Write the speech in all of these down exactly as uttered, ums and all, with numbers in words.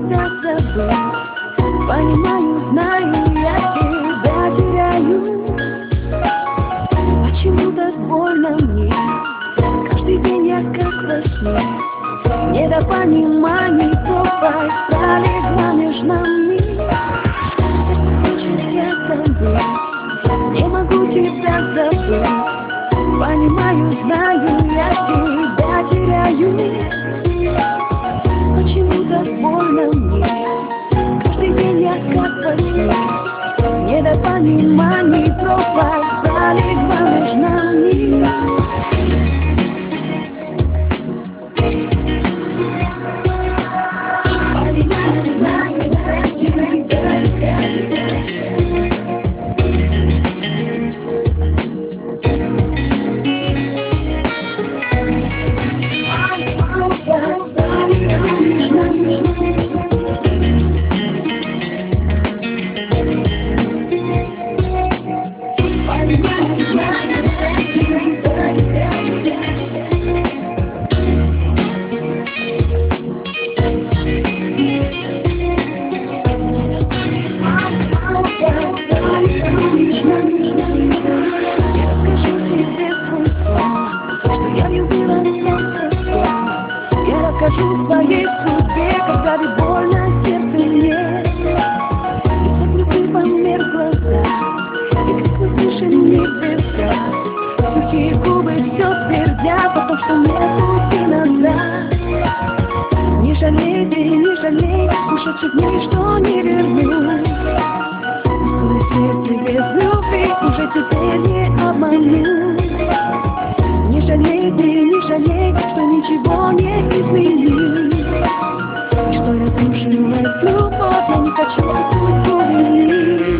тебя забыть. Понимаю, знаю, я тебя теряю. Почему так больно мне? Каждый день я как во сне. Недопонимание, пропасть пролегла между нами. Сердце хочет тебя забыть, не могу тебя забыть. Понимаю, знаю, я тебя теряю. Почему так больно мне? Каждый день я как во сне. Недопонимание, пропасть пролегла между нами. Расскажу своей судьбе, когда ведь больно сердце мне. И свет любви померк в глазах, и крикнут выше небеса. Сухие губы все твердят о том, что нет пути назад. Не жалей ты, не жалей ушедших дней, что не вернуть. Пустой сердце без любви уже теперь не обмануть. Не жалей ты, не жалей, что ничего не изменить, и что разрушилась любовь, я не хочу судьбу винить.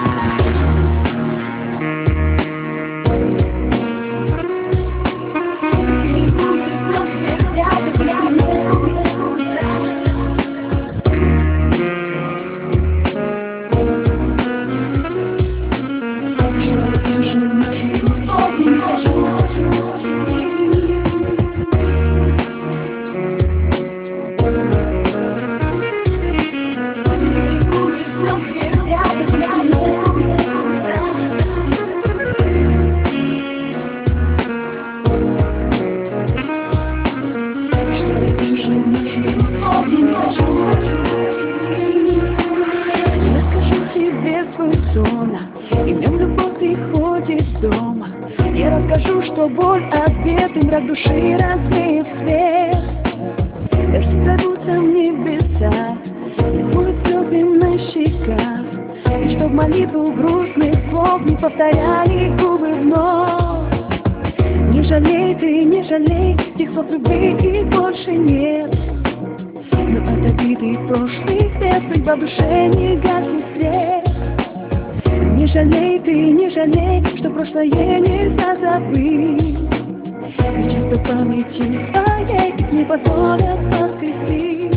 Расскажу тебе свой сон, и в нем любовь приходит дома. Я расскажу, что боль обед и мрак души развеет свет. Дожди зовутся в небеса, и смоют слезы на щеках, и чтоб молитву грустных слов не повторяли губы вновь. Не жалей ты, не жалей тех слов любви, их больше нет. Но от обитых прошлых лет судьба в душе не гаснет свет. Не жалей ты, не жалей, что прошлое нельзя забыть. Ведь часто памятью своей их не позволят воскресить.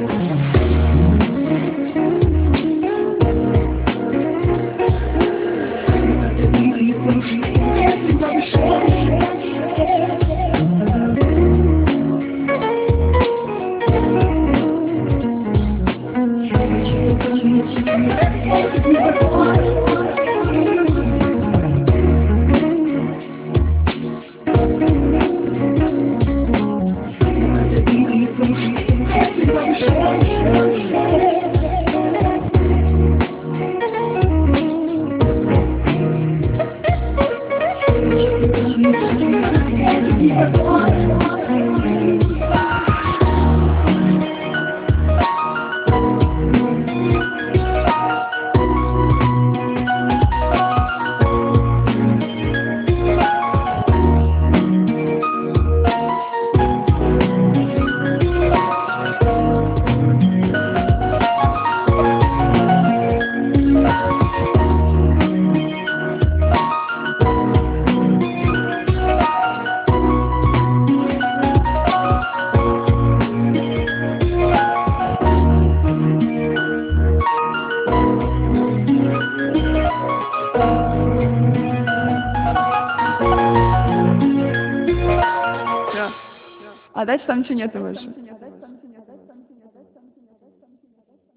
Но от обитых прошлых лет судьба в душе не гаснет свет. А дальше там ничего нету больше.